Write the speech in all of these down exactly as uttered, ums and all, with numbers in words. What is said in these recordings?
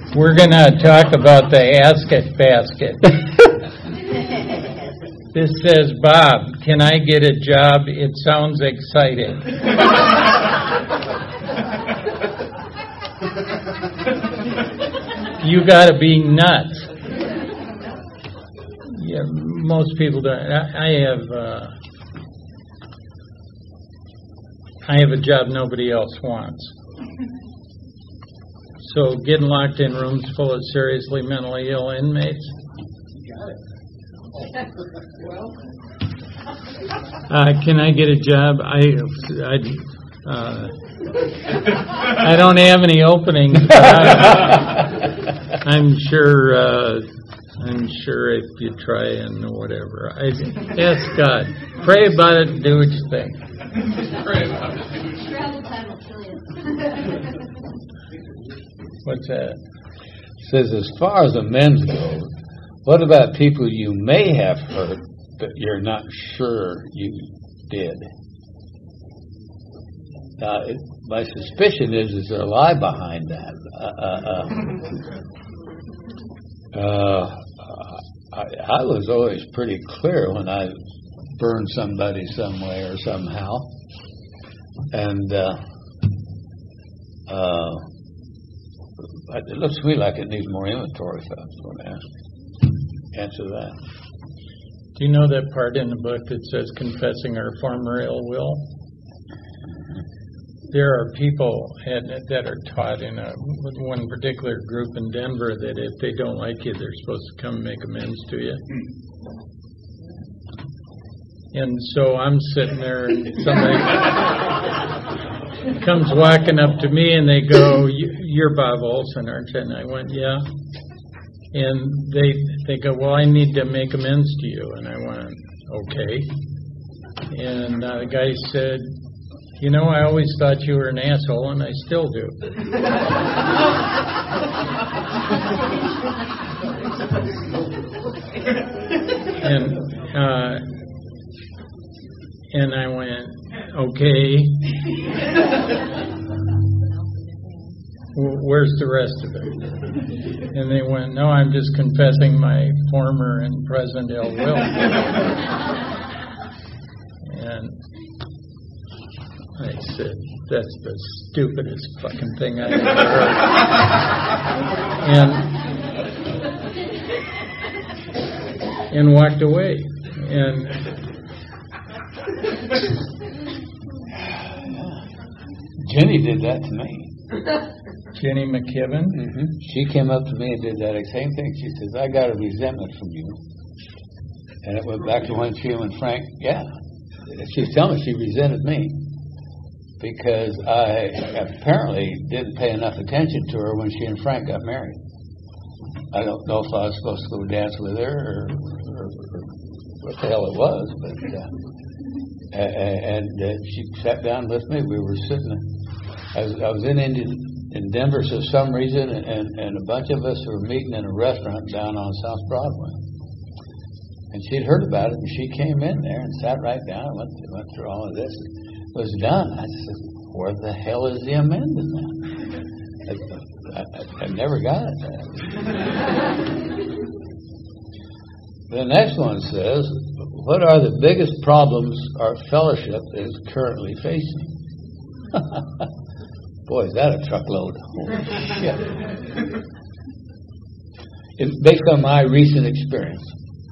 We're going to talk about the Ask It basket. This says, Bob, can I get a job? It sounds exciting. You got to be nuts. Yeah, most people don't. I, I have. Uh, I have a job nobody else wants. So getting locked in rooms full of seriously mentally ill inmates. Got it. Uh, can I get a job? I, I, uh, I don't have any openings, but I, I'm sure. Uh, I'm sure if you try and whatever. I ask God, pray about it, and do what you think. Pray about it. Travel time will kill you. What's that? Says, as far as amends go, what about people you may have hurt but you're not sure you did? Now, it, my suspicion is, is there a lie behind that? Uh, uh, uh, uh, I, I was always pretty clear when I burned somebody some way or somehow. And uh, uh, it looks to me like it needs more inventory, so I was going to ask, answer that. Do you know that part in the book that says confessing our former ill will? There are people at, that are taught in a, one particular group in Denver that if they don't like you, they're supposed to come make amends to you. And so I'm sitting there and somebody comes walking up to me and they go, "You're Bob Olson, aren't you?" And I went, "Yeah." And they they go, "Well, I need to make amends to you." And I went, "Okay." And uh, the guy said, "You know, I always thought you were an asshole, and I still do." and uh, and I went, "Okay. Where's the rest of it?" And they went, "No, I'm just confessing my former and present ill will." And I said, "That's the stupidest fucking thing I've ever heard." And and walked away. And Jenny did that to me. Jenny McKibben? Mm-hmm. She came up to me and did that same thing. She says, "I got a resentment from you." And it went back to when she and Frank, yeah. She was telling me she resented me because I apparently didn't pay enough attention to her when she and Frank got married. I don't know if I was supposed to go dance with her or, or, or what the hell it was, but uh, and uh, she sat down with me. We were sitting. I was, I was in Indian, in Denver for some reason, and, and a bunch of us were meeting in a restaurant down on South Broadway. And she'd heard about it, and she came in there and sat right down and went, went through all of this. It was done. I said, "Where the hell is the amendment now?" I, I, I never got it. The next one says, "What are the biggest problems our fellowship is currently facing?" Boy, is that a truckload. Holy shit. It's based on my recent experience.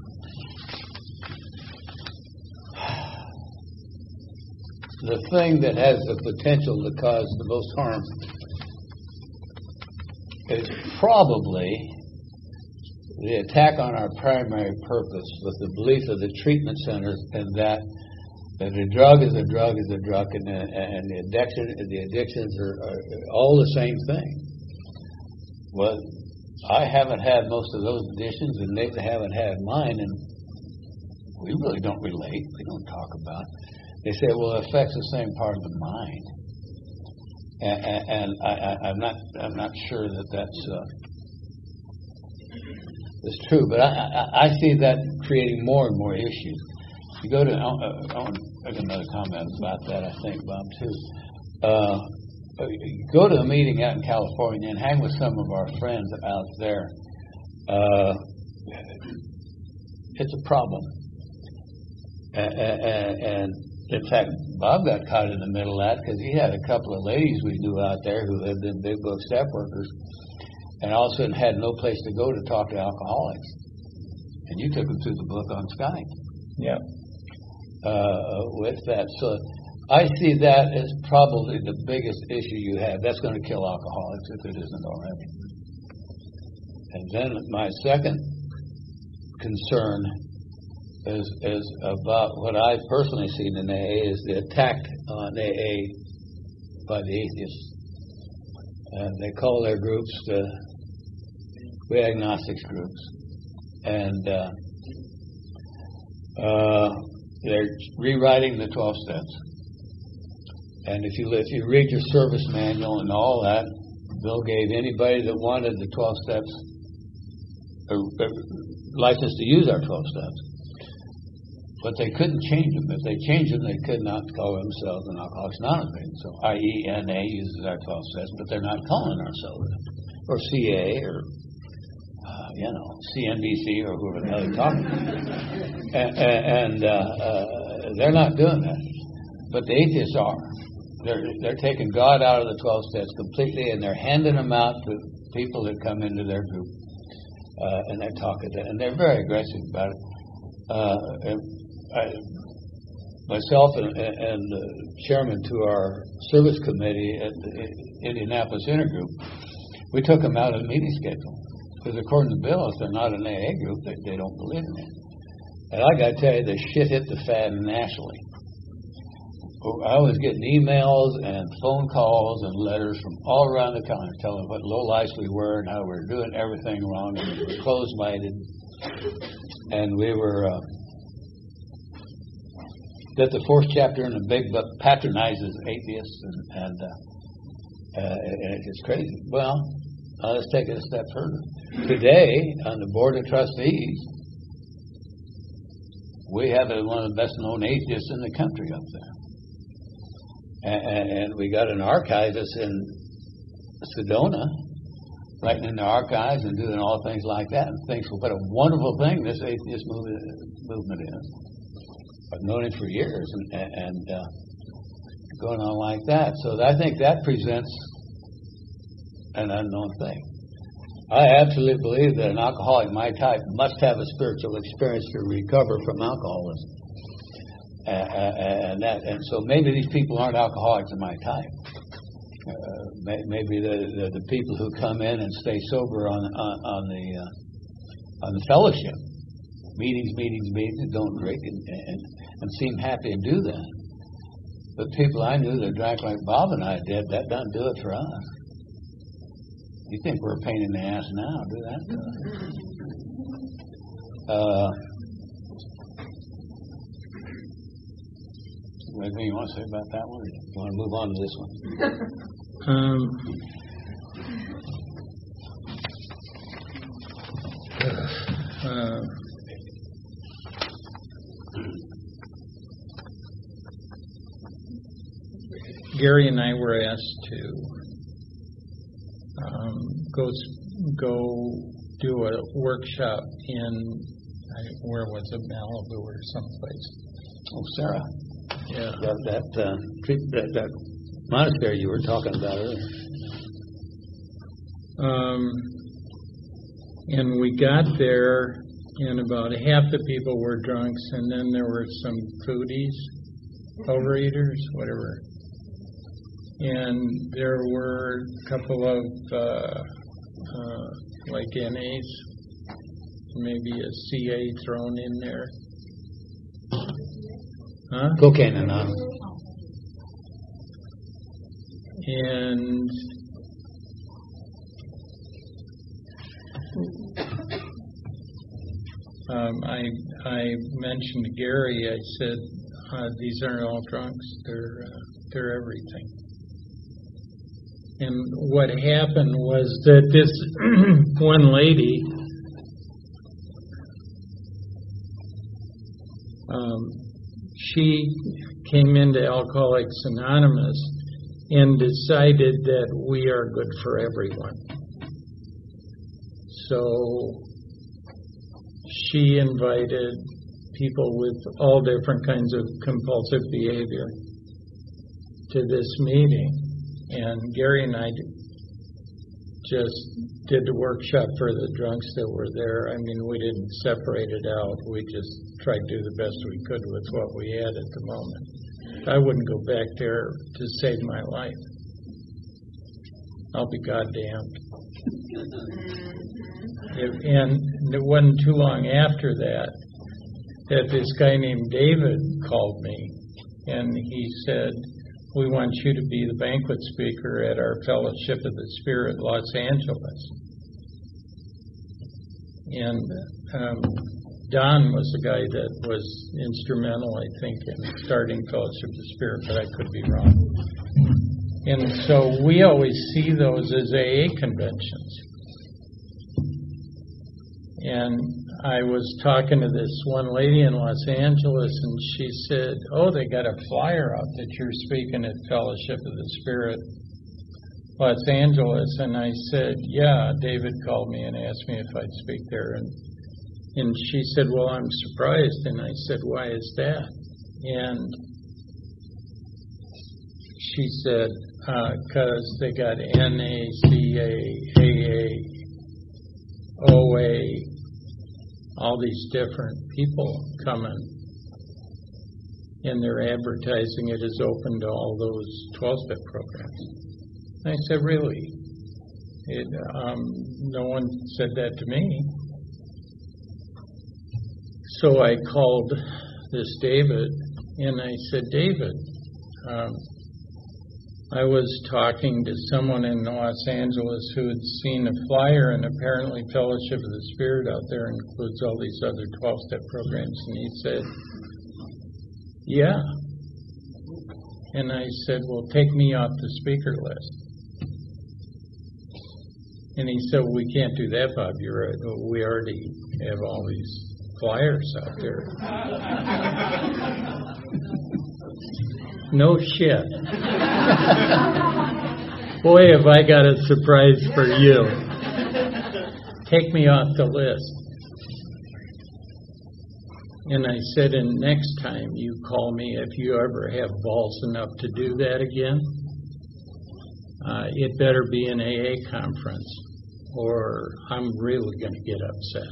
The thing that has the potential to cause the most harm is probably the attack on our primary purpose with the belief of the treatment centers and that that a drug is a drug is a drug, and the, and the addiction, the addictions are, are all the same thing. Well, I haven't had most of those addictions, and they haven't had mine, and we really don't relate. We don't talk about it. They say, well, it affects the same part of the mind, and, and, and I, I, I'm not, I'm not sure that that's uh, that's true. But I, I, I see that creating more and more issues. You go to, I want to make another comment about that, I think, Bob, too. Uh, uh, you go to a meeting out in California and hang with some of our friends out there. Uh, it's a problem. And, and, and in fact, Bob got caught in the middle of that because he had a couple of ladies we knew out there who lived in Big Book step workers, and all of a sudden had no place to go to talk to alcoholics. And you took them through the book on Skype. Yeah. Uh, with that. So I see that as probably the biggest issue you have. That's going to kill alcoholics if it isn't already. And then my second concern is, is about what I've personally seen in A A is the attack on A A by the atheists. And they call their groups the we agnostics groups. And uh, uh, they're rewriting the twelve steps. And if you if you read your service manual and all that, Bill gave anybody that wanted the twelve steps a, a license to use our twelve steps. But they couldn't change them. If they changed them, they could not call themselves an Alcoholics Anonymous. So I E N A uses our twelve steps, but they're not calling ourselves it. Or C A or uh, you know, C N B C or whoever the hell they're talking about. And, and uh, uh, they're not doing that. But the atheists are. They're, they're taking God out of the twelve steps completely, and they're handing them out to people that come into their group. Uh, and they're talking to, and they're very aggressive about it. Uh, and I, myself and, and the chairman to our service committee at the Indianapolis Intergroup, we took them out of the meeting schedule. Because according to Bill, if they're not an A A group, they, they don't believe in it. And I got to tell you, the shit hit the fan nationally. I was getting emails and phone calls and letters from all around the country telling what low lives we were and how we were doing everything wrong and we were closed-minded. And we were, uh, that the fourth chapter in the big book patronizes atheists and, and, uh, uh, and it's crazy. Well, uh, let's take it a step further. Today, on the Board of Trustees, we have one of the best-known atheists in the country up there. And, and we got an archivist in Sedona, writing in the archives and doing all things like that, and thinks, well, what a wonderful thing this atheist movement, movement is. I've known it for years, and, and uh, going on like that. So I think that presents an unknown thing. I absolutely believe that an alcoholic my type must have a spiritual experience to recover from alcoholism. Uh, uh, and that, and so maybe these people aren't alcoholics of my type. Uh, may, maybe the, the the people who come in and stay sober on on, on the uh, on the fellowship meetings, meetings, meetings, don't drink and, and and seem happy to do that. But people I knew that drank like Bob and I did, that doesn't do it for us. You think we're a pain in the ass now? Do that to us. Uh, Anything you want to say about that one, or do you want to move on to this one? Um, uh, Gary and I were asked to um, go go do a workshop in I, where was it, Malibu or someplace. Oh, Sarah. Yeah. That that, uh, that that monastery you were talking about earlier. Um, and we got there, and about half the people were drunks, and then there were some foodies, overeaters, whatever. And there were a couple of uh, uh, like N As, maybe a C A thrown in there. Huh? Cocaine Anonymous. And um, I I mentioned to Gary, I said, uh, these aren't all drunks, they're, uh, they're everything. And what happened was that this one lady, um, she came into Alcoholics Anonymous, and decided that we are good for everyone. So she invited people with all different kinds of compulsive behavior to this meeting, and Gary and I just did the workshop for the drunks that were there. I mean, we didn't separate it out. We just tried to do the best we could with what we had at the moment. I wouldn't go back there to save my life. I'll be goddamned. If, and it wasn't too long after that that this guy named David called me, and he said, "We want you to be the banquet speaker at our Fellowship of the Spirit, Los Angeles." And um, Don was the guy that was instrumental, I think, in starting Fellowship of the Spirit, but I could be wrong. And so we always see those as A A conventions. And I was talking to this one lady in Los Angeles, and she said, "Oh, they got a flyer out that you're speaking at Fellowship of the Spirit, Los Angeles." And I said, "Yeah, David called me and asked me if I'd speak there." And and she said, "Well, I'm surprised." And I said, "Why is that?" And she said, because uh, they got N A C A, A A, O A, all these different people coming, and they're advertising it as open to all those twelve-step programs. And I said, "Really?" It, um, no one said that to me. So I called this David, and I said, "David, um, I was talking to someone in Los Angeles who had seen a flyer, and apparently Fellowship of the Spirit out there includes all these other twelve-step programs." And he said, "Yeah." And I said, "Well, take me off the speaker list." And he said, "We can't do that, Bob. You're right. We already have all these flyers out there." No shit. Boy, have I got a surprise for you. Take me off the list. And I said, "And next time you call me, if you ever have balls enough to do that again, uh, it better be an A A conference, or I'm really going to get upset."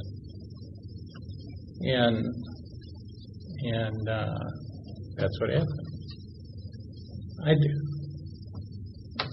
And and uh, that's what happened. I do.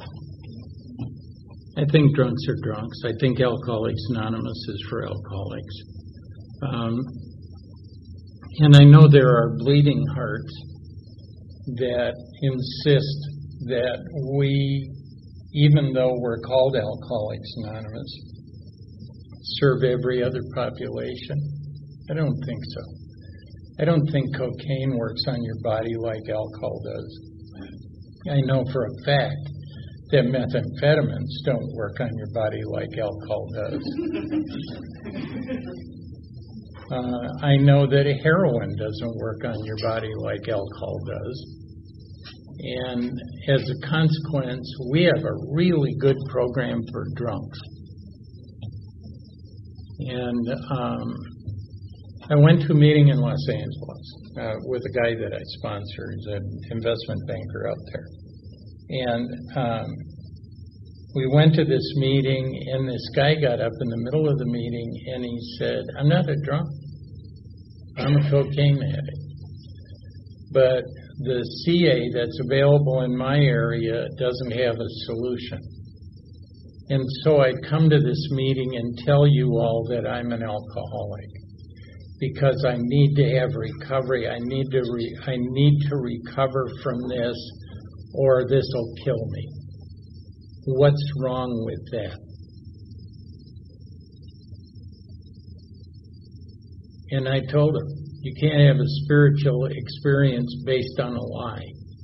I think drunks are drunks. I think Alcoholics Anonymous is for alcoholics. Um, and I know there are bleeding hearts that insist that we, even though we're called Alcoholics Anonymous, serve every other population. I don't think so. I don't think cocaine works on your body like alcohol does. I know for a fact that methamphetamines don't work on your body like alcohol does. uh, I know that heroin doesn't work on your body like alcohol does. And as a consequence, we have a really good program for drunks. And um, I went to a meeting in Los Angeles uh, with a guy that I sponsor. He's an investment banker out there. And um, we went to this meeting, and this guy got up in the middle of the meeting, and he said, "I'm not a drunk. I'm a cocaine addict. But the C A that's available in my area doesn't have a solution. And so I'd come to this meeting and tell you all that I'm an alcoholic, because I need to have recovery. I need to re- I need to recover from this, or this will kill me. What's wrong with that?" And I told him, you can't have a spiritual experience based on a lie.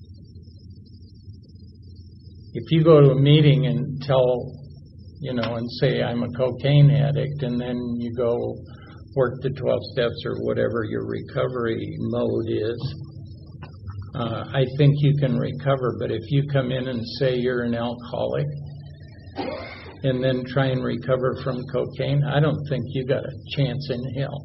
If you go to a meeting and tell, you know, and say, "I'm a cocaine addict," and then you go work the twelve steps or whatever your recovery mode is, Uh, I think you can recover, but if you come in and say you're an alcoholic and then try and recover from cocaine, I don't think you got a chance in hell.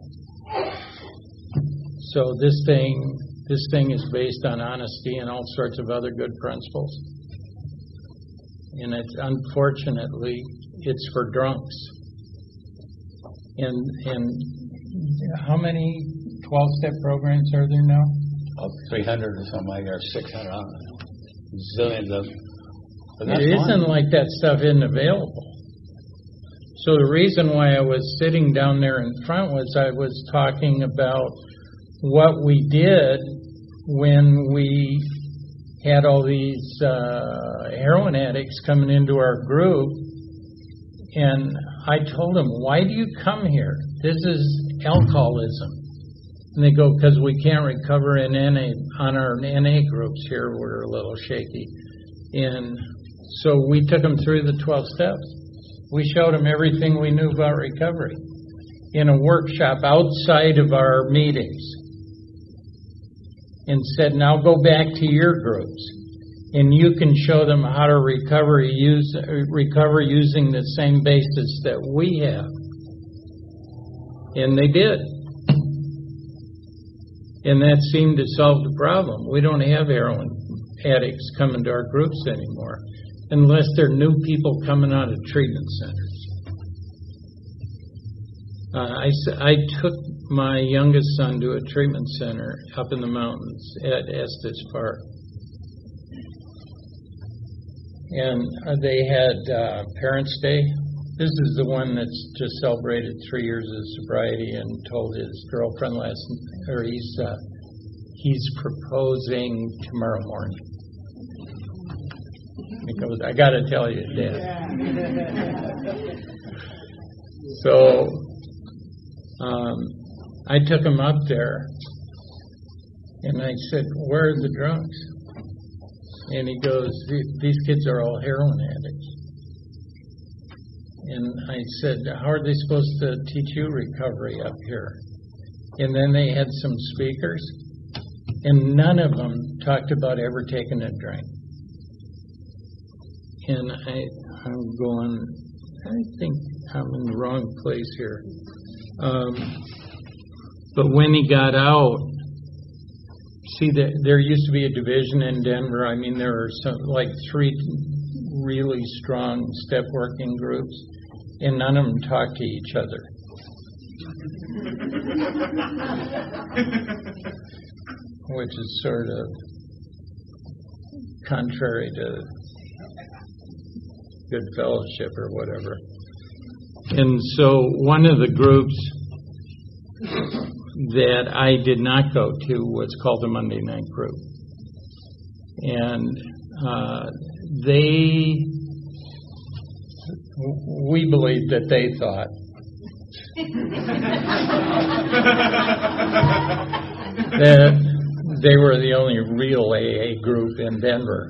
So this thing, this thing is based on honesty and all sorts of other good principles. And it's unfortunately, it's for drunks. And and how many twelve-step programs are there now? Oh, three hundred or something like that, or six hundred, I don't know. Zillions of them. But that's It fine. isn't like that stuff isn't available. So the reason why I was sitting down there in front was I was talking about what we did when we had all these uh, heroin addicts coming into our group, and I told them, why do you come here? This is alcoholism. And they go, because we can't recover in N A, on our N A groups here, we're a little shaky. And so we took them through the twelve steps. We showed them everything we knew about recovery in a workshop outside of our meetings, and said, now go back to your groups, and you can show them how to recover, use, recover using the same basis that we have. And they did. And that seemed to solve the problem. We don't have heroin addicts coming to our groups anymore, unless they're new people coming out of treatment centers. Uh, I, I took my youngest son to a treatment center up in the mountains at Estes Park. And uh, they had uh, Parents' Day. This is the one that's just celebrated three years of sobriety and told his girlfriend last, or he's, uh, he's proposing tomorrow morning. He goes, I got to tell you, Dad. So um, I took him up there, and I said, where are the drunks? And he goes, these kids are all heroin addicts. And I said, how are they supposed to teach you recovery up here? And then they had some speakers, and none of them talked about ever taking a drink. And I, I'm going, I think I'm in the wrong place here. Um, but when he got out, see, there, there used to be a division in Denver. I mean, there are some, like three really strong step working groups, and none of them talk to each other. Which is sort of contrary to good fellowship or whatever. And so one of the groups that I did not go to was called the Monday Night Group. And uh, they, we believe that they thought that they were the only real A A group in Denver.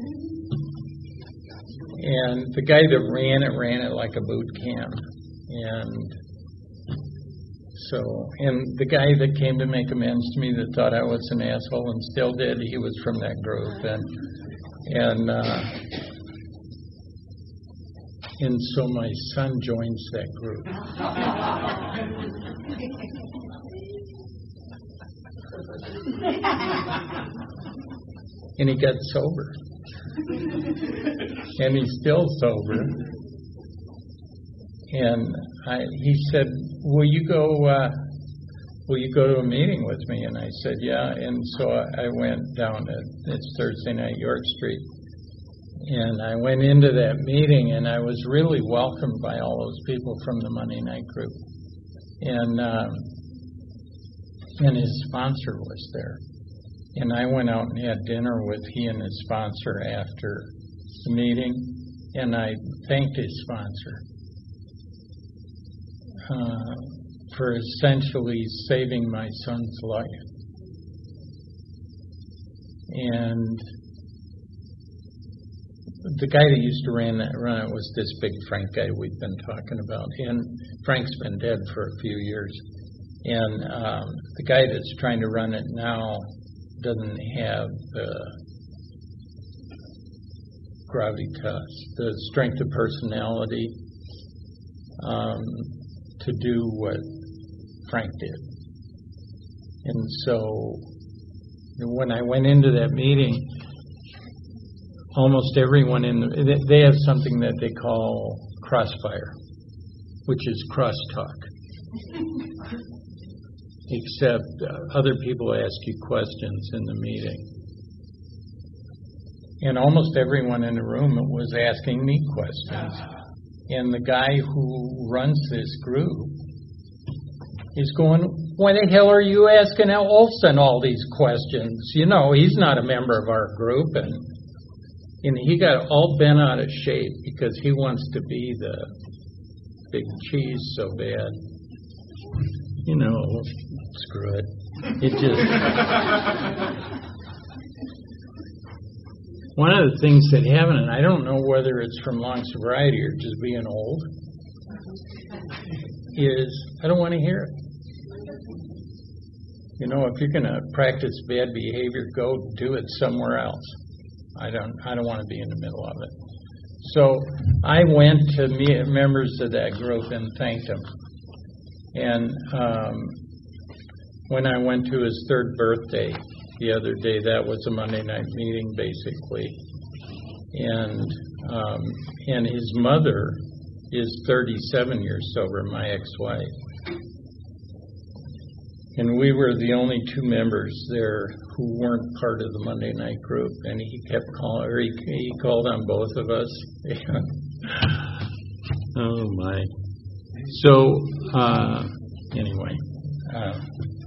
And the guy that ran it, ran it like a boot camp. And so, and the guy that came to make amends to me that thought I was an asshole and still did, he was from that group. And, and, uh, and so my son joins that group. And he got sober. And he's still sober. And I, he said, will you go uh, will you go to a meeting with me? And I said, yeah. And so I went down to, it's Thursday night, York Street. And I went into that meeting, and I was really welcomed by all those people from the Monday Night Group. And um, and his sponsor was there. And I went out and had dinner with he and his sponsor after the meeting, and I thanked his sponsor uh, for essentially saving my son's life. And the guy that used to run that run it was this big Frank guy we've been talking about, and Frank's been dead for a few years. And um, the guy that's trying to run it now doesn't have the gravitas, the strength of personality um, to do what Frank did. And so when I went into that meeting, almost everyone in the, they have something that they call crossfire, which is crosstalk. Except uh, other people ask you questions in the meeting. And almost everyone in the room was asking me questions. And the guy who runs this group is going, why the hell are you asking Al Olson all these questions? You know, he's not a member of our group. And, and he got all bent out of shape because he wants to be the big cheese so bad. You know, screw it. It just... One of the things that happened, and I don't know whether it's from long sobriety or just being old, is I don't want to hear it. You know, if you're going to practice bad behavior, go do it somewhere else. I don't I don't want to be in the middle of it. So I went to me, members of that group and thanked them. And um, when I went to his third birthday the other day, that was a Monday night meeting, basically. And um, and his mother is thirty-seven years sober, my ex-wife. And we were the only two members there who weren't part of the Monday night group. And he kept calling, or he, he called on both of us. Oh, my. So, uh, anyway, uh,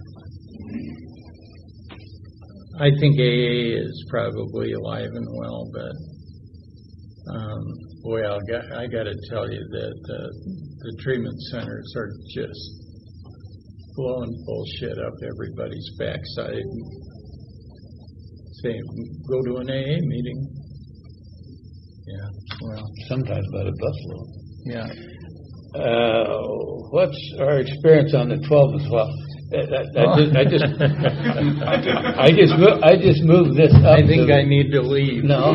I think A A is probably alive and well, but, um, boy, I'll got, I got to tell you that uh, the treatment centers are just blowing bullshit up everybody's backside. Saying, go to an A A meeting. Yeah, well. Sometimes by the Buffalo. Yeah. Uh, what's our experience on the twelve and twelve? I, I, I just, I just, I just, mo- I just moved this up. I think to, I need to leave. No.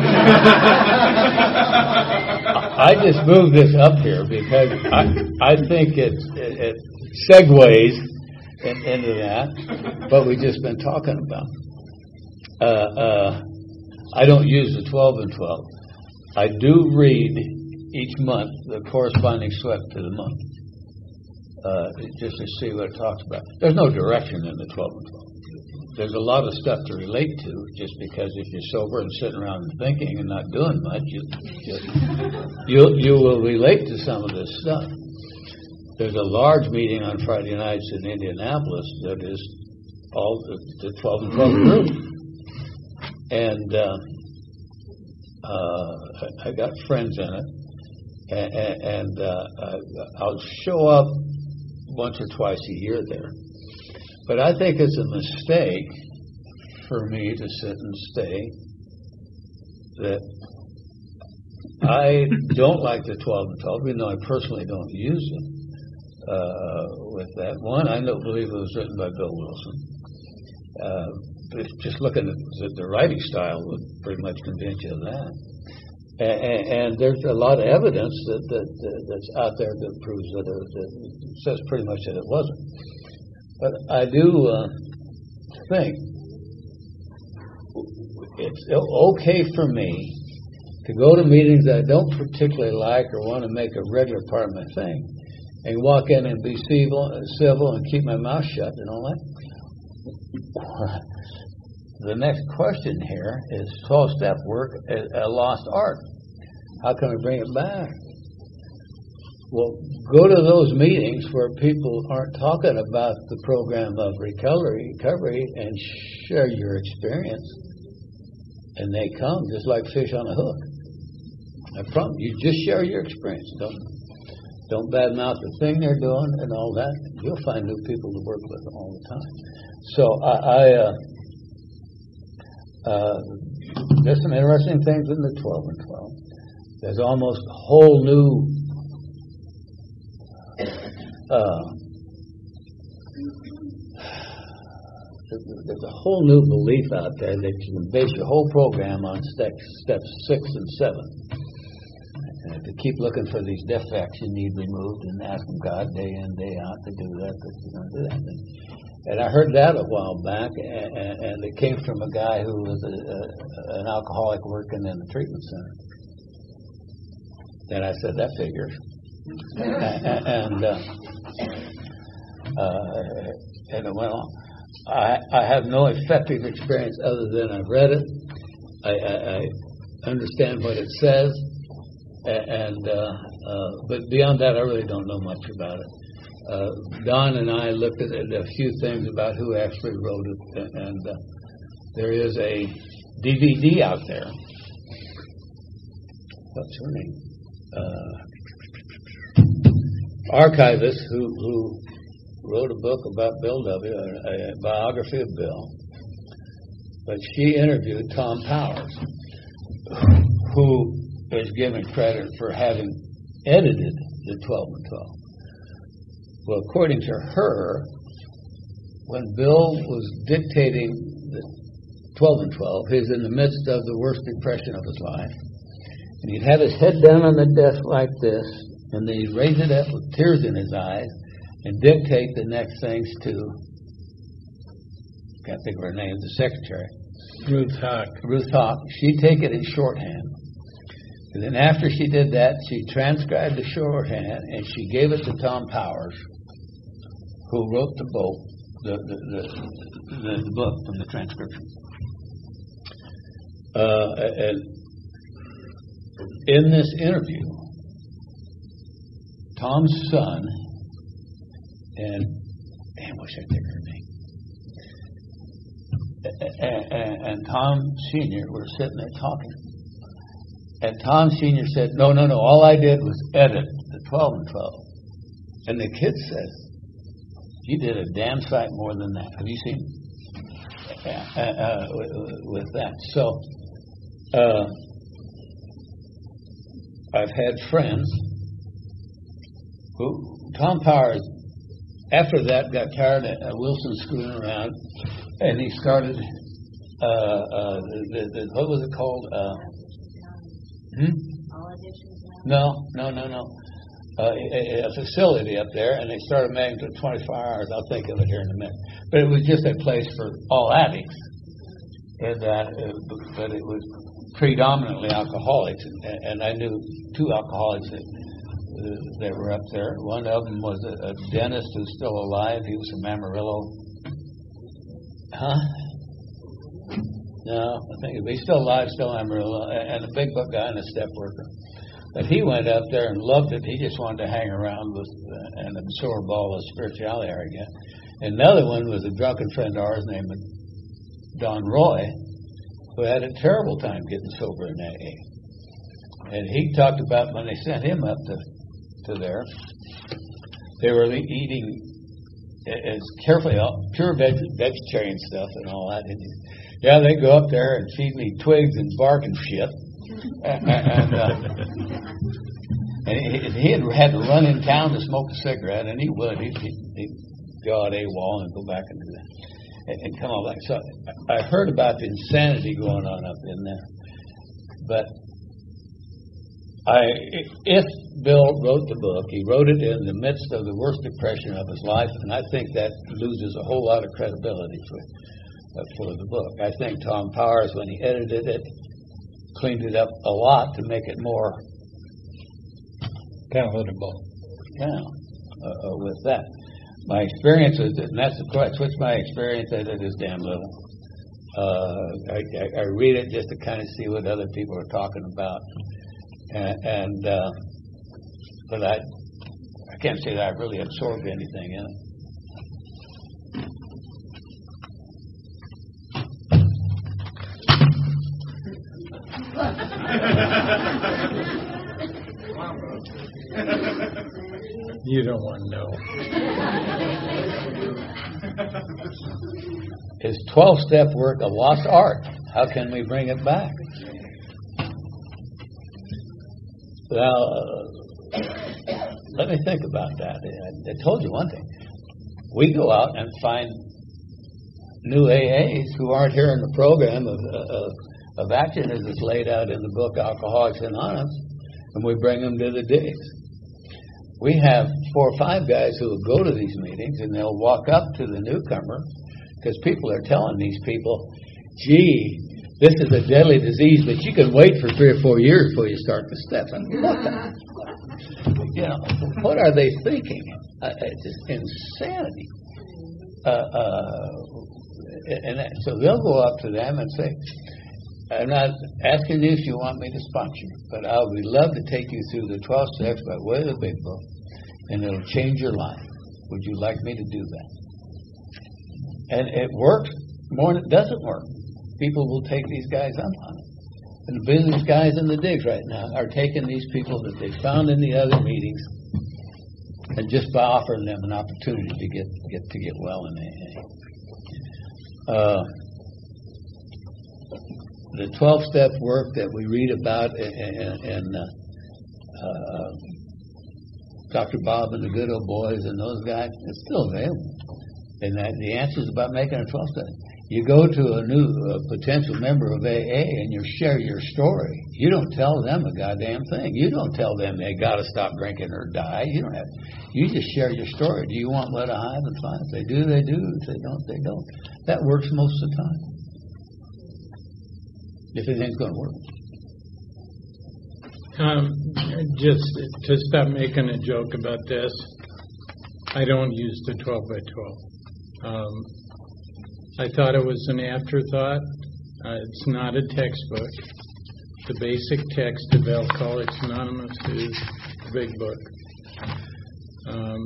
I just moved this up here because I, I think it, it, it segues in, into that, what we've just been talking about. Uh, uh, I don't use the twelve and twelve. I do read each month the corresponding sweat to the month, uh, just to see what it talks about. There's no direction in the twelve and twelve. There's a lot of stuff to relate to, just because if you're sober and sitting around and thinking and not doing much, you you you, you will relate to some of this stuff. There's a large meeting on Friday nights in Indianapolis that is all the, the twelve and twelve group, and uh, uh, I, I got friends in it. And, and uh, I'll show up once or twice a year there. But I think it's a mistake for me to sit and stay that I don't like the twelve and twelve, even though I personally don't use it uh, with that. One, I don't believe it was written by Bill Wilson. Uh, but just looking at the, the writing style would pretty much convince you of that. And, and there's a lot of evidence that, that, that that's out there that proves that it, that says pretty much that it wasn't. But I do uh, think it's okay for me to go to meetings that I don't particularly like or want to make a regular part of my thing, and walk in and be civil, civil and keep my mouth shut and all that. The next question here is twelve-step work, a, a lost art. How can we bring it back? Well, go to those meetings where people aren't talking about the program of recovery, recovery and share your experience. And they come just like fish on a hook. I promise you, just share your experience. Don't, don't badmouth the thing they're doing and all that. You'll find new people to work with all the time. So I... I uh, Uh, there's some interesting things in the twelve and twelve. There's almost a whole new uh, there's a whole new belief out there that you can base your whole program on steps, steps six and seven. And to keep looking for these defects you need removed and asking God day in, day out to do that, that you're going to do that. And, and I heard that a while back, and, and, and it came from a guy who was a, a, an alcoholic working in the treatment center. And I said, that figures. and and, uh, uh, and it went on. I, I have no effective experience other than I've read it. I, I, I understand what it says. And uh, uh, but beyond that, I really don't know much about it. Uh, Don and I looked at, at a few things about who actually wrote it, and uh, there is a D V D out there. What's her name? Uh, archivist who who wrote a book about Bill W., a, a biography of Bill. But she interviewed Tom Powers, who is given credit for having edited the twelve and twelve. Well, according to her, when Bill was dictating the twelve and twelve, he was in the midst of the worst depression of his life. And he'd have his head down on the desk like this, and then he'd raise it up with tears in his eyes and dictate the next things to, can't think of her name, the secretary. Ruth Hawk. Ruth Hawk. She'd take it in shorthand. And then after she did that, she transcribed the shorthand and she gave it to Tom Powers, who wrote the book, the, the, the, the, the book from the transcription. Uh, and in this interview, Tom's son and, damn, I wish I could her name, and, and, and Tom Senior were sitting there talking. And Tom Senior said, no, no, no, all I did was edit the twelve and twelve. And the kid said, you did a damn sight more than that. Have you seen uh, uh, with that? So, uh, I've had friends who, Tom Powers, after that, got tired of Wilson screwing around, and he started, uh, uh, the, the, what was it called? Uh, Hmm? No, no, no, no. Uh, a, a facility up there, and they started making it twenty-four hours. I'll think of it here in a minute. But it was just a place for all addicts, and that, uh, but it was predominantly alcoholics. And, and I knew two alcoholics that, uh, that were up there. One of them was a, a dentist who's still alive. He was from Amarillo. Huh? No, I think he's still alive, still Amarillo, and a big buck guy and a step worker. But he went up there and loved it. He just wanted to hang around with uh, and absorb all the spirituality there again. Another one was a drunken friend of ours named Don Roy, who had a terrible time getting sober in A A. And he talked about when they sent him up to, to there, they were eating as carefully pure veg, vegetarian stuff and all that. And yeah, they go up there and feed me twigs and bark and shit. and and, uh, and he, he had had to run in town to smoke a cigarette, and he would. He'd, he'd, he'd go out AWOL and go back and do that, and, and come on back. So I heard about the insanity going on up in there. But I, if Bill wrote the book, he wrote it in the midst of the worst depression of his life, and I think that loses a whole lot of credibility for uh, for the book. I think Tom Powers, when he edited it, cleaned it up a lot to make it more palatable. Yeah, uh, uh, with that. My experience is that, and that's the question, what's my experience at it is damn little. Uh, I, I, I read it just to kind of see what other people are talking about. And, and uh, but I, I can't say that I've really absorbed anything in it. You don't want to know. Is twelve-step work a lost art? How can we bring it back? Well, uh, let me think about that. I, I told you one thing. We go out and find new A As who aren't here in the program of, of, of action as it's laid out in the book Alcoholics Anonymous, and we bring them to the digs. We have four or five guys who will go to these meetings, and they'll walk up to the newcomer, because people are telling these people, gee, this is a deadly disease, but you can wait for three or four years before you start the steps. I mean, what the, you know, what are they thinking? Uh, it's just insanity. Uh, uh, and that, so they'll go up to them and say, I'm not asking you if you want me to sponsor you, but I would love to take you through the twelve steps by way of the big book, and it'll change your life. Would you like me to do that? And it works more than it doesn't work. People will take these guys up on it. And the business guys in the digs right now are taking these people that they found in the other meetings and just by offering them an opportunity to get get to get well in A A. Uh, the twelve-step work that we read about in, in uh, uh, Doctor Bob and the Good Old Boys and those guys, it's still available. And that, the answer is about making a twelve-step. You go to a new uh, potential member of A A and you share your story. You don't tell them a goddamn thing. You don't tell them they got to stop drinking or die. You don't have. You just share your story. Do you want let a hive and fine? If they do, they do. If they don't, they don't. That works most of the time. If anything's going to work. Um, just to stop making a joke about this, I don't use the twelve by twelve. Um, I thought it was an afterthought. Uh, it's not a textbook. The basic text of Alcoholics Anonymous is the big book. Um,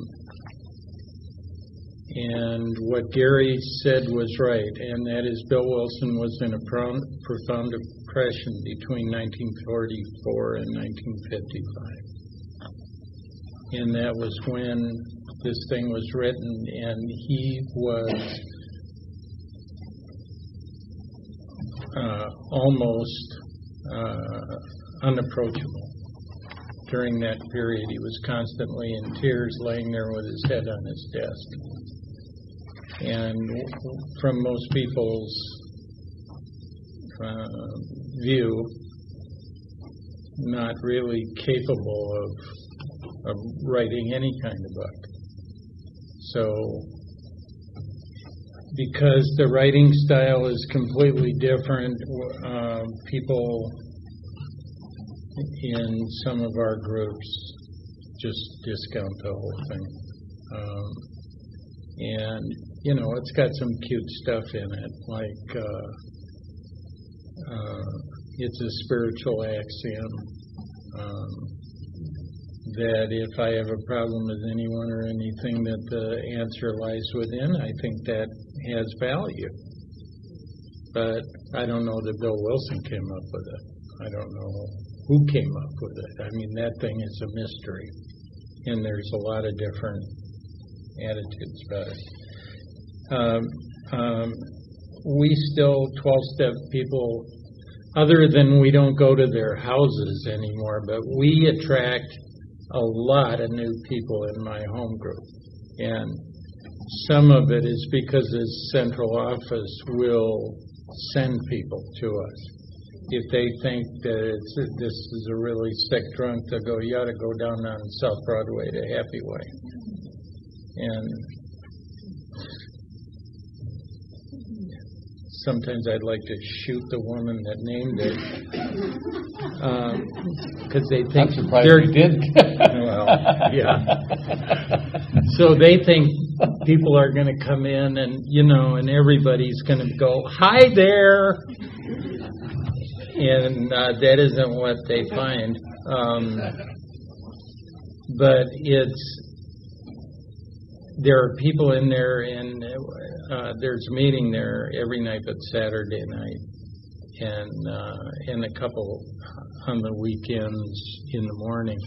and what Gary said was right, and that is Bill Wilson was in a pro- profound depression between nineteen forty-four and nineteen fifty-five. And that was when this thing was written, and he was Uh, almost uh, unapproachable during that period. He was constantly in tears, laying there with his head on his desk. And from most people's uh, view, not really capable of, of writing any kind of book. So because the writing style is completely different, uh, people in some of our groups just discount the whole thing. Um, and, you know, it's got some cute stuff in it, like uh, uh, it's a spiritual axiom um, that if I have a problem with anyone or anything, that the answer lies within. I think that has value. But I don't know that Bill Wilson came up with it. I don't know who came up with it. I mean, that thing is a mystery. And there's a lot of different attitudes about it. Um, um, we still, twelve-step people, other than we don't go to their houses anymore, but we attract a lot of new people in my home group. And some of it is because the central office will send people to us. If they think that it's, this is a really sick drunk, they'll go, you ought to go down on South Broadway to Happy Way. And sometimes I'd like to shoot the woman that named it, because um, they think I'm surprised you didn't. Well, yeah. So they think people are going to come in, and you know, and everybody's going to go, "Hi there," and uh, that isn't what they find. Um, but it's there are people in there, and uh, there's a meeting there every night but Saturday night, and uh, and a couple on the weekends in the morning.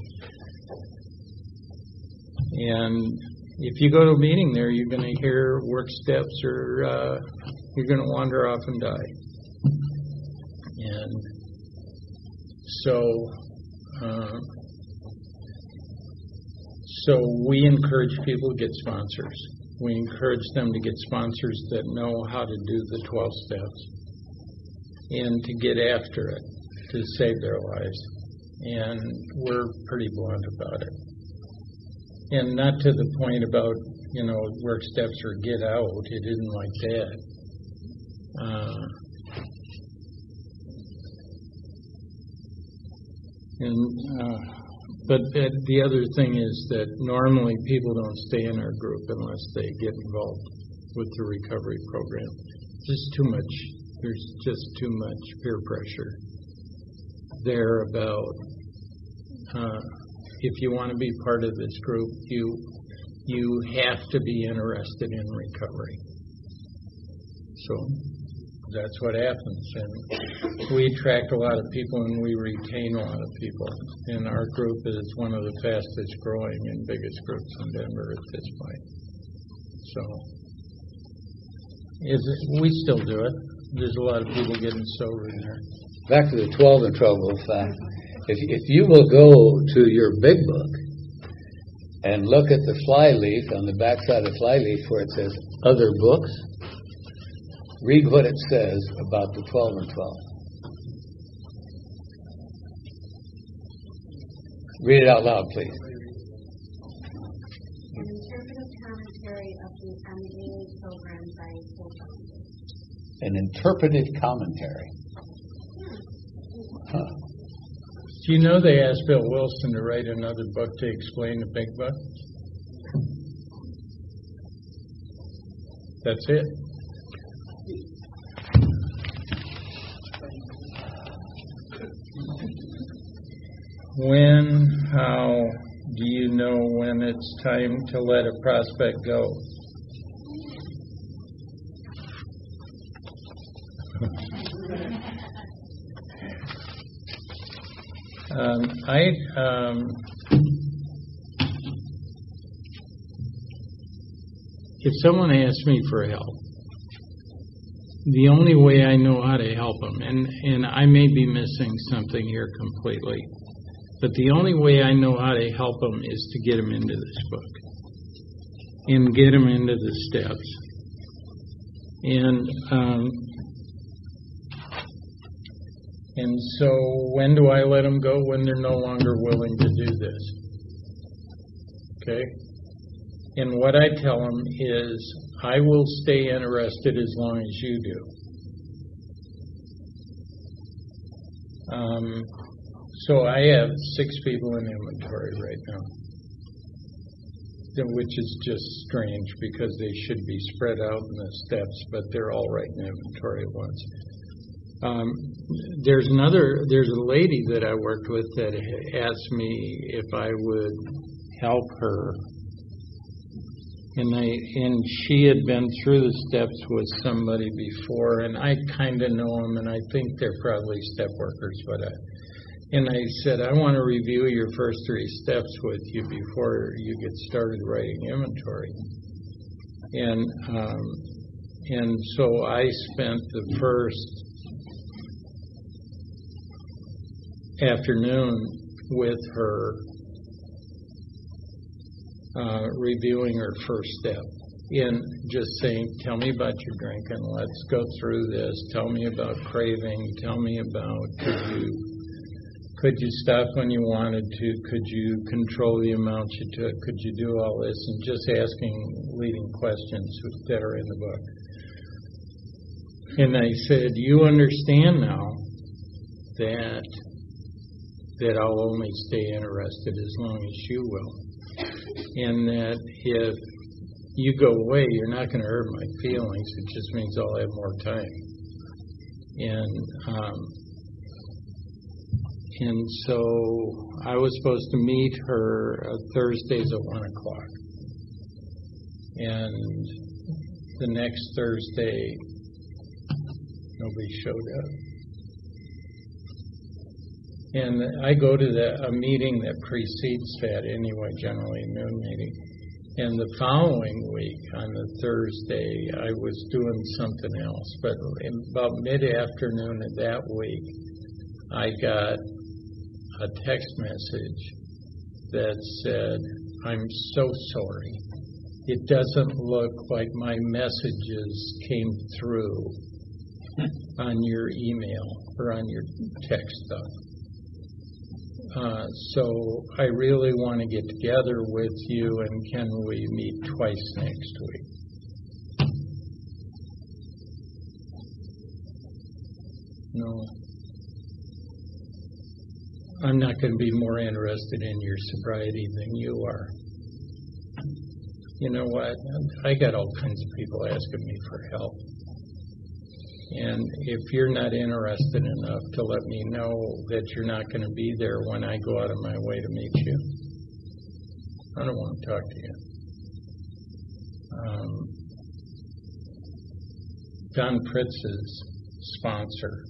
And if you go to a meeting there, you're going to hear work steps, or uh, you're going to wander off and die. And so, uh, so we encourage people to get sponsors. We encourage them to get sponsors that know how to do the twelve steps and to get after it, to save their lives. And we're pretty blunt about it. And not to the point about, you know, work steps or get out. It isn't like that. Uh, and uh, but the, the other thing is that normally people don't stay in our group unless they get involved with the recovery program. Just too much. There's just too much peer pressure there about uh, if you want to be part of this group, you you have to be interested in recovery. So that's what happens. And we attract a lot of people and we retain a lot of people. And our group is one of the fastest growing and biggest groups in Denver at this point. So is it, we still do it. There's a lot of people getting sober in there. Back to the twelve and twelve oh five. If, if you will go to your big book and look at the flyleaf, on the back side of the flyleaf where it says other books, read what it says about the twelve and twelve. Read it out loud, please. An interpretive commentary of the M A program by Fulton. An interpretive commentary. Huh. Do you know they asked Bill Wilson to write another book to explain the big book? That's it. When, how do you know when it's time to let a prospect go? um, I um, if someone asks me for help, the only way I know how to help them, and, and I may be missing something here completely, but the only way I know how to help them is to get them into this book and get them into the steps. And um, and so when do I let them go? When they're no longer willing to do this. Okay? And what I tell them is, I will stay interested as long as you do. Um, so I have six people in inventory right now, which is just strange because they should be spread out in the steps, but they're all right in inventory at once. Um, there's another, there's a lady that I worked with that asked me if I would help her. And I and she had been through the steps with somebody before, and I kind of know them, and I think they're probably step workers. But I, and I said, I want to review your first three steps with you before you get started writing inventory. And um, and so I spent the first afternoon with her, Uh, reviewing her first step in just saying, tell me about your drinking, let's go through this, tell me about craving, tell me about could you could you stop when you wanted to, could you control the amount you took, could you do all this, and just asking leading questions that are in the book. And I said, you understand now that that I'll only stay interested as long as you will. And that if you go away, you're not going to hurt my feelings. It just means I'll have more time. And um, and so I was supposed to meet her uh, Thursdays at one o'clock. And the next Thursday, nobody showed up. And I go to the, a meeting that precedes that anyway, generally a noon meeting. And the following week, on the Thursday, I was doing something else. But in about mid-afternoon of that week, I got a text message that said, I'm so sorry. it doesn't look like my messages came through on your email or on your text stuff. Uh, so I really want to get together with you, and can we meet twice next week? No. I'm not going to be more interested in your sobriety than you are. You know what? I got all kinds of people asking me for help. And if you're not interested enough to let me know that you're not going to be there when I go out of my way to meet you, I don't want to talk to you. Um, Don Pritz's sponsor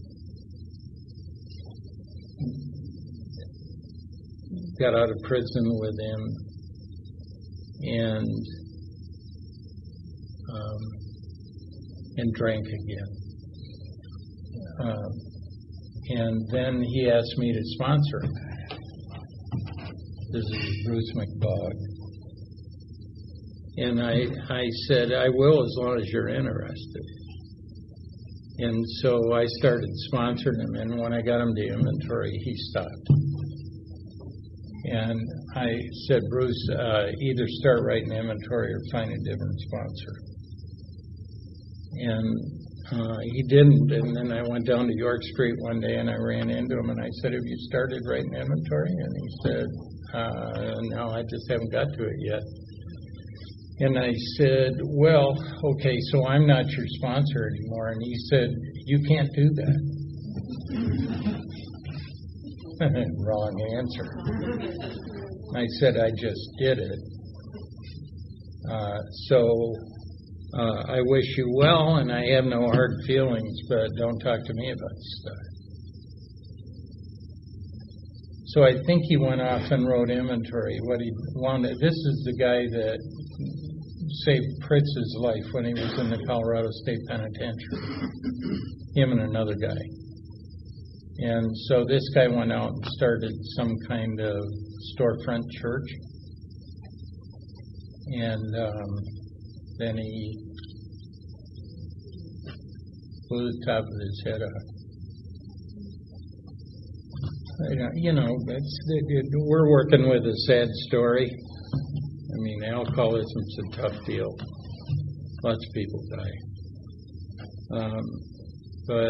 got out of prison with him and um, and drank again. Um, and then he asked me to sponsor him. This is Bruce McBog. And I, I said, I will as long as you're interested. And so I started sponsoring him, and when I got him to inventory, he stopped. And I said, Bruce, uh, either start writing inventory or find a different sponsor. And uh, he didn't. And then I went down to York Street one day and I ran into him and I said, have you started writing inventory? And he said, uh, no, I just haven't got to it yet. And I said, well, okay, so I'm not your sponsor anymore. And he said, you can't do that. Wrong answer. I said, I just did it. Uh, so uh, I wish you well, and I have no hard feelings, but don't talk to me about stuff. So I think he went off and wrote inventory. What he wanted. This is the guy that saved Pritz's life when he was in the Colorado State Penitentiary. Him and another guy. And so this guy went out and started some kind of storefront church. And um, then he blew the top of his head off. I don't, you know, that's, we're working with a sad story. I mean, alcoholism's a tough deal. Lots of people die. Um, but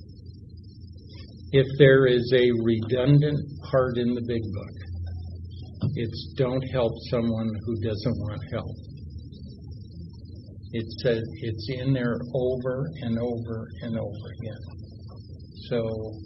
if there is a redundant part in the big book, it's don't help someone who doesn't want help. It says it's in there over and over and over again. So,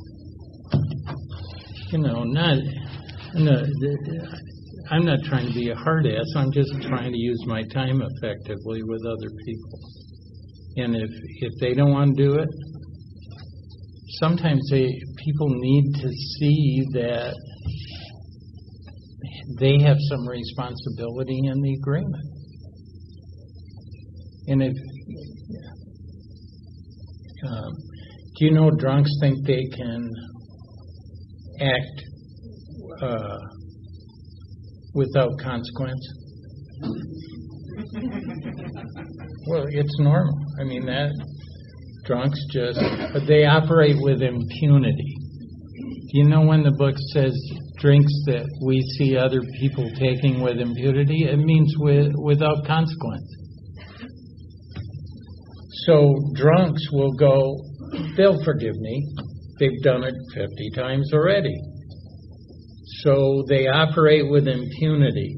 you know, not, no, I'm not trying to be a hard ass. I'm just trying to use my time effectively with other people. And if if they don't want to do it, sometimes they people need to see that they have some responsibility in the agreement. And if um, do you know drunks think they can act uh, without consequence? Well, it's normal. I mean, that drunks just, they operate with impunity. Do you know when the book says drinks that we see other people taking with impunity? It means with, without consequence. So drunks will go, they'll forgive me. They've done it fifty times already. So they operate with impunity.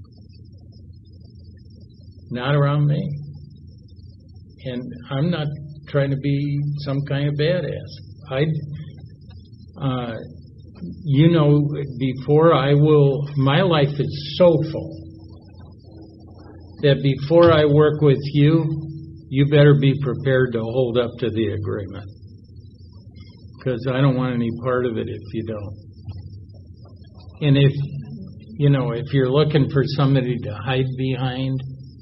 Not around me. And I'm not trying to be some kind of badass. I, uh, you know, before I will, my life is so full that before I work with you, you better be prepared to hold up to the agreement. Because I don't want any part of it if you don't. And if, you know, if you're looking for somebody to hide behind,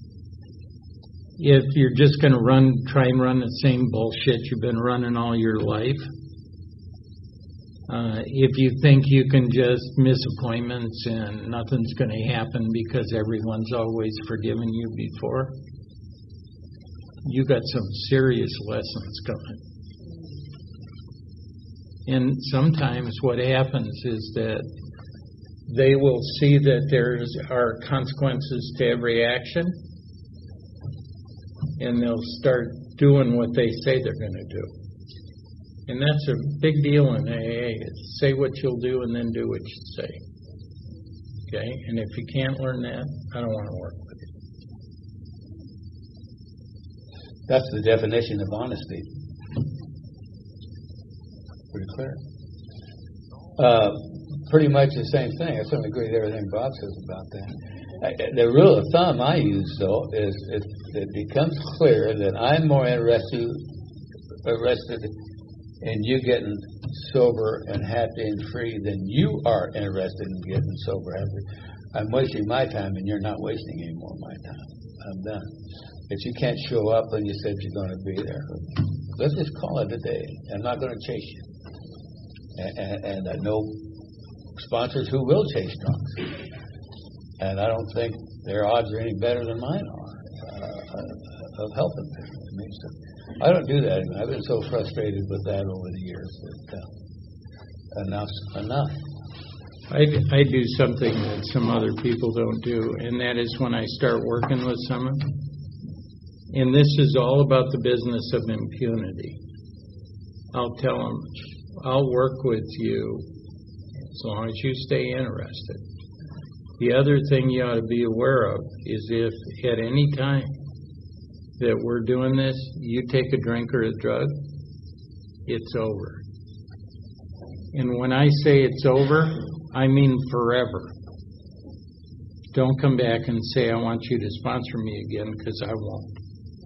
if you're just going to run, try and run the same bullshit you've been running all your life, Uh, if you think you can just miss appointments and nothing's going to happen because everyone's always forgiven you before, you got some serious lessons coming. And sometimes what happens is that they will see that there are consequences to every action, and they'll start doing what they say they're going to do. And that's a big deal in A A. It's say what you'll do and then do what you say. Okay? And if you can't learn that, I don't want to work with you. That's the definition of honesty. Pretty clear. Uh, pretty much the same thing. I certainly agree with everything Bob says about that. I, the rule of thumb I use, though, is if it becomes clear that I'm more interested, arrested in you getting sober and happy and free than you are interested in getting sober and happy, I'm wasting my time and you're not wasting any more of my time. I'm done. If you can't show up and you said you're going to be there, let's just call it a day. I'm not going to chase you. And, and, and I know sponsors who will chase drunks. And I don't think their odds are any better than mine are uh, of helping them. I mean, so I don't do that. I've been so frustrated with that over the years that uh, enough's enough. I, I do something that some other people don't do, and that is when I start working with someone, and this is all about the business of impunity. I'll tell them, I'll work with you as long as you stay interested. The other thing you ought to be aware of is if at any time that we're doing this, you take a drink or a drug, it's over. And when I say it's over, I mean forever. Don't come back and say, I want you to sponsor me again, because I won't.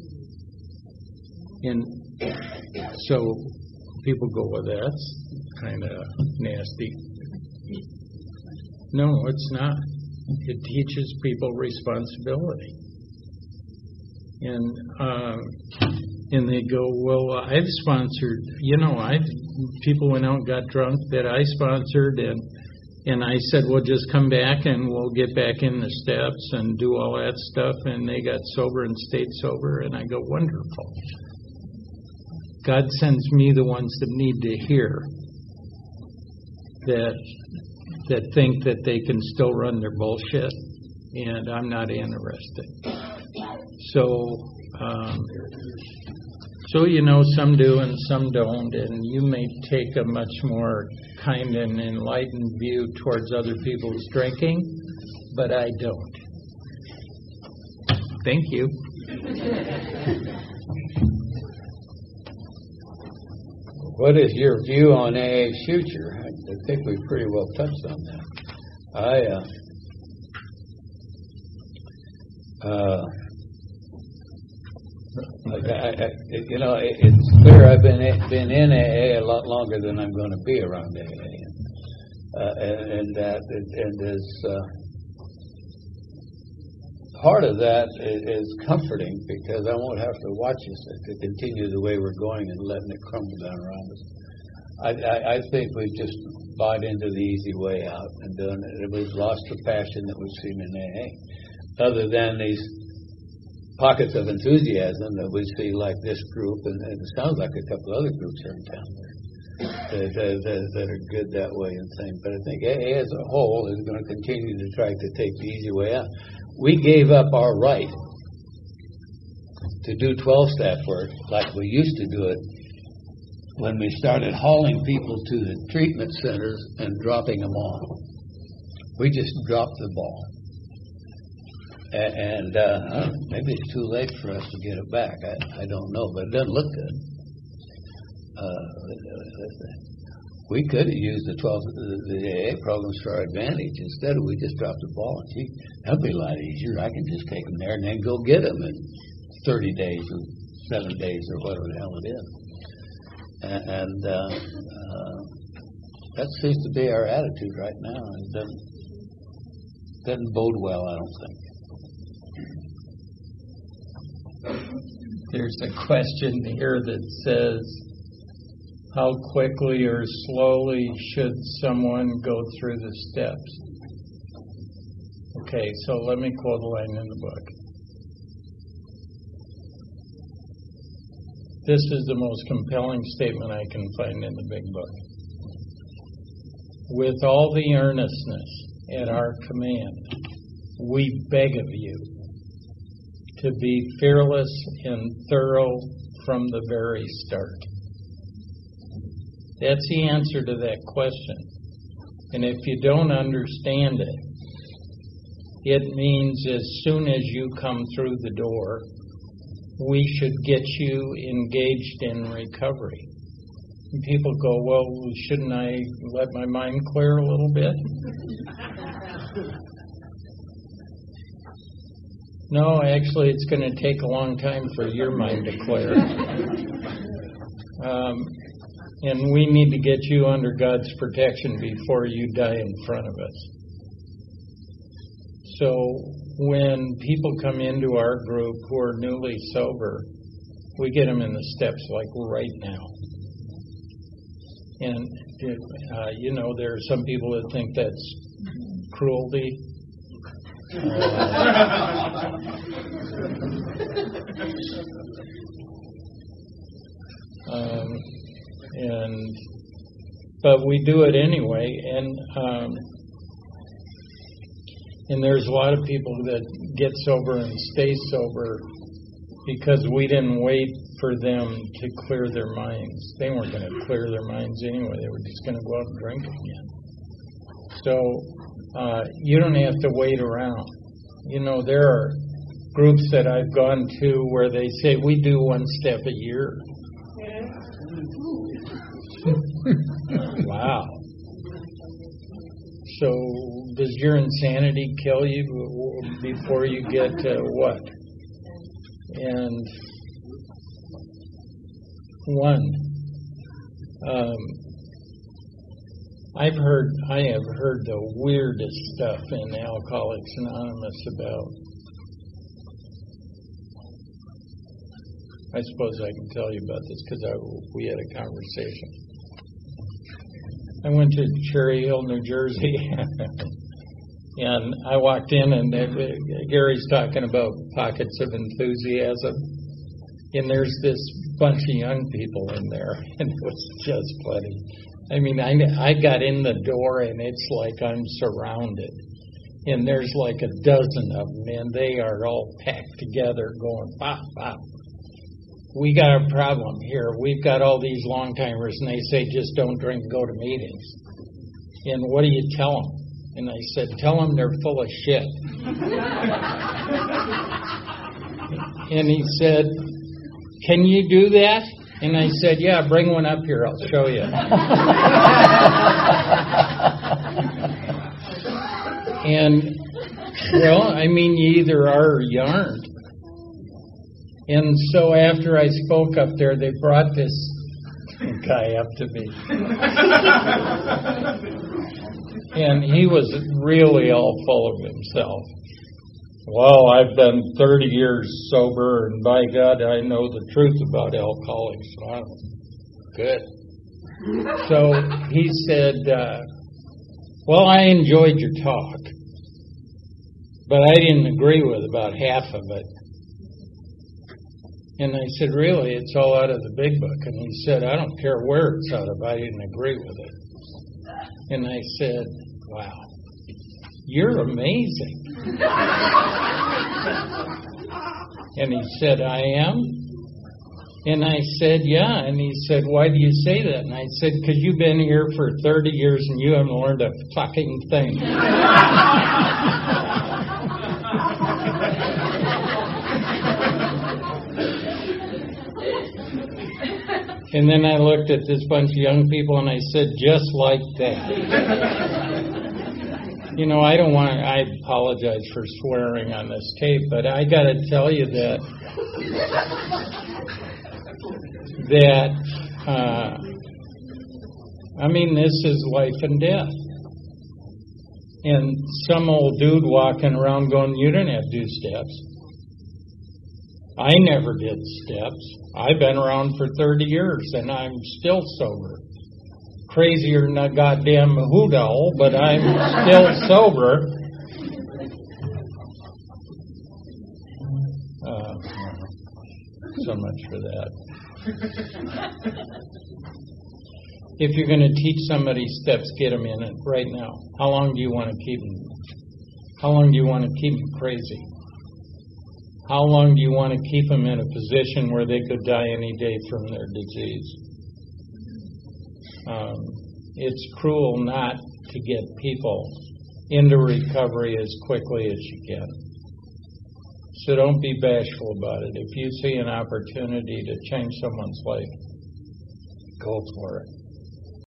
And so people go, well, that's kind of nasty. No, it's not. It teaches people responsibility. And uh, and they go, well, I've sponsored, you know, I've people went out and got drunk that I sponsored, and and I said, well, just come back and we'll get back in the steps and do all that stuff, and they got sober and stayed sober, and I go, wonderful. God sends me the ones that need to hear that that think that they can still run their bullshit, and I'm not interested. So, um, so you know, some do and some don't, and you may take a much more kind and enlightened view towards other people's drinking, but I don't. Thank you. What is your view on A A's future? I, I think we've pretty well touched on that. I, uh, uh, I, I, you know, it, it's clear I've been been in A A a lot longer than I'm going to be around A A, and, uh, and, and that and is uh, part of that is comforting, because I won't have to watch us to continue the way we're going and letting it crumble down around us. I, I, I think we've just bought into the easy way out and done it. We've lost the passion that we've seen in A A, other than these pockets of enthusiasm that we see, like this group, and, and it sounds like a couple other groups here in town there that, that, that are good that way and things. But I think A A as a whole is going to continue to try to take the easy way out. We gave up our right to do twelve-step work like we used to do it when we started hauling people to the treatment centers and dropping them off. We just dropped the ball. A- and uh, I don't know, maybe it's too late for us to get it back. I, I don't know, but it doesn't look good. Uh, we could have used the twelve the A A programs to our advantage. Instead, we just dropped the ball. Gee, that'd be a lot easier. I can just take them there and then go get them in thirty days or seven days or whatever the hell it is. And, and uh, uh, that seems to be our attitude right now. It doesn't doesn't bode well, I don't think. There's a question here that says, How quickly or slowly should someone go through the steps? Okay, so let me quote a line in the book. This is the most compelling statement I can find in the big book. With all the earnestness at our command, we beg of you to be fearless and thorough from the very start. That's the answer to that question. And if you don't understand it, it means as soon as you come through the door, we should get you engaged in recovery. And people go, well, shouldn't I let my mind clear a little bit? No, actually, it's going to take a long time for your mind to clear. Um, and we need to get you under God's protection before you die in front of us. So when people come into our group who are newly sober, we get them in the steps like right now. And, uh, you know, there are some people that think that's cruelty. Uh, um, and but we do it anyway, and um, and there's a lot of people that get sober and stay sober because we didn't wait for them to clear their minds. They weren't going to clear their minds anyway. They were just going to go out and drink again. So uh, you don't have to wait around. You know, there are groups that I've gone to where they say, we do one step a year. Wow. So does your insanity kill you before you get to what? And one, um, I've heard, I have heard the weirdest stuff in Alcoholics Anonymous about. I suppose I can tell you about this because I, we had a conversation. I went to Cherry Hill, New Jersey, and I walked in, and uh, Gary's talking about pockets of enthusiasm, and there's this bunch of young people in there, and it was just funny. I mean, I, I got in the door, and it's like I'm surrounded, and there's like a dozen of them, and they are all packed together going, pop, pop. We got a problem here. We've got all these long-timers, and they say just don't drink, go to meetings. And what do you tell them? And I said, tell them they're full of shit. And he said, can you do that? And I said, yeah, bring one up here. I'll show you. And, well, I mean, you either are or you aren't. And so after I spoke up there, they brought this guy up to me. And he was really all full of himself. Well, I've been thirty years sober, and by God, I know the truth about Alcoholics Anonymous. Good. So he said, uh, well, I enjoyed your talk, but I didn't agree with about half of it. And I said, really? It's all out of the big book. And he said, I don't care where it's out of. I didn't agree with it. And I said, wow, you're amazing. And he said, I am? And I said, yeah. And he said, why do you say that? And I said, because you've been here for thirty years and you haven't learned a fucking thing. And then I looked at this bunch of young people and I said, just like that. You know, I don't want to, I apologize for swearing on this tape, but I got to tell you that, that, uh, I mean, this is life and death. And some old dude walking around going, you didn't have to do steps. I never did steps. I've been around for thirty years and I'm still sober. Crazier than a goddamn hoot owl, but I'm still sober. Uh, so much for that. If you're going to teach somebody steps, get them in it right now. How long do you want to keep them? How long do you want to keep them crazy? How long do you want to keep them in a position where they could die any day from their disease? Um, it's cruel not to get people into recovery as quickly as you can. So don't be bashful about it. If you see an opportunity to change someone's life, go for it.